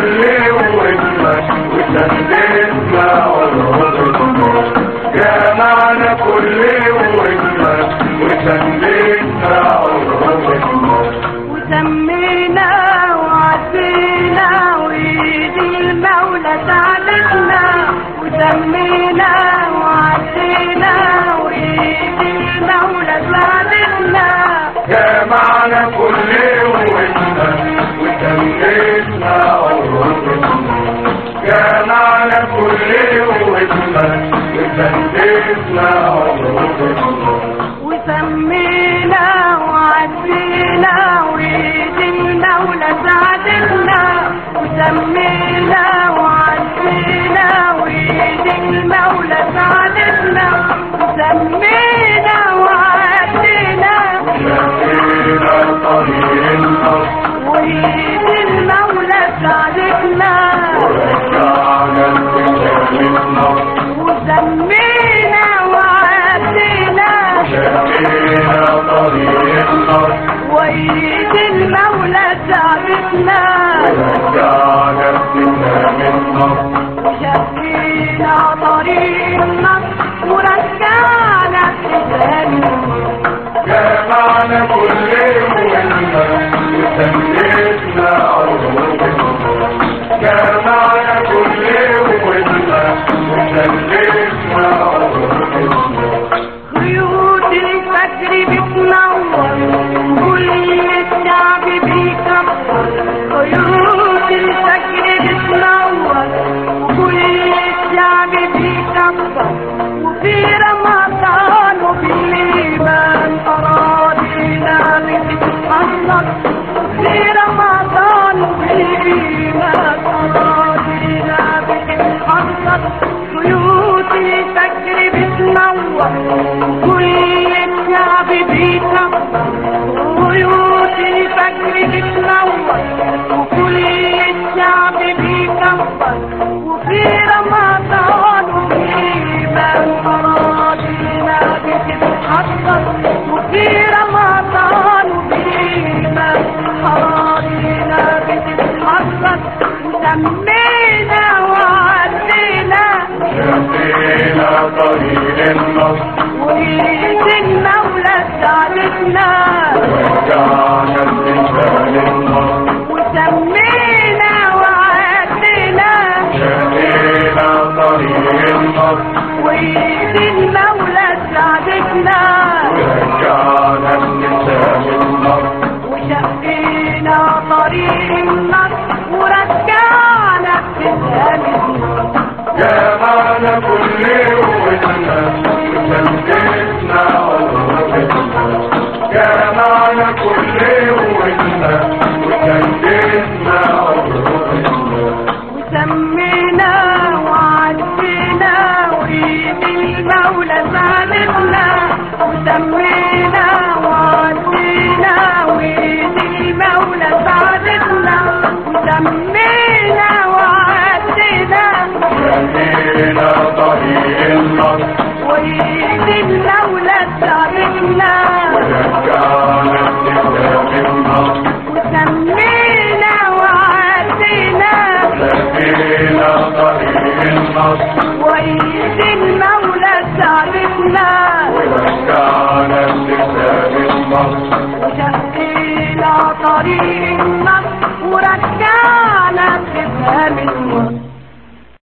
كل وجهك وسندنا عروبتنا، جمعنا كل وجهك وسندنا عروبتنا، وسمينا وعدينا وإيد المولى ساعدتنا، وسمينا وعدينا وإيد المولى ساعدتنا، جمعنا كل وجهك وسندنا عروبتنا، جمعنا كل وجهك وسندنا عروبتنا، وسمينا وعدينا وإيد المولى ساعدتنا، وسمينا وعدينا وإيد المولى ساعدتنا، وسمينا وعدينا شقينا طريق النصر وإيد المولى ساعدتنا، ورجعنا الكتاب النصر، وسمينا وعدينا شقينا طريق النصر وإيد المولى ساعدتنا، ورجعنا الكتاب النصر، وشقينا طريق النصر ورجعنا الكتاب النصر، جمعنا كل وجهك وسندنا عروبتنا، جمعنا كل وجهك وسندنا عروبتنا، خيوط الفجر بتنور كل الشعب بيكبر، خيوط الفجر بتنور كل الشعب بيكبر، وفي رمضان وبالإيمان أراضينا بتتحرك، في رمضان وبالإيمان أراضينا بتتحرك، خيوط الفجر بتنور كل الشعب بيكبر، خيوط الفجر بتنور وكل الشعب بيكبر، وفي رمضان وبالإيمان أراضينا بتتحرك، وفي رمضان وبالإيمان أراضينا بتتحرك، وسمينا وعدينا شقينا طريق النصر وإيد المولى ساعدتنا، ورجعنا الكتاب النصر، وسمينا وعدينا شقينا طريق النصر وإيد المولى ساعدتنا، ورجعنا الكتاب النصر، وشقينا طريق النصر ورجعنا الكتاب النصر، جمعنا كل وجهك وسندنا عروبتنا، جمعنا كل وجهك وسندنا عروبتنا، وسمينا وعدينا وإيد المولى ساعدتنا، وسمينا وعدينا وإيد المولى ساعدتنا، وسمينا وعدينا شقينا طريق النصر وإيد المولى ساعدتنا، ورجعنا الكتاب النصر، وسمينا وعدينا شقينا طريق النصر وإيد المولى ساعدتنا، ورجعنا الكتاب النصر،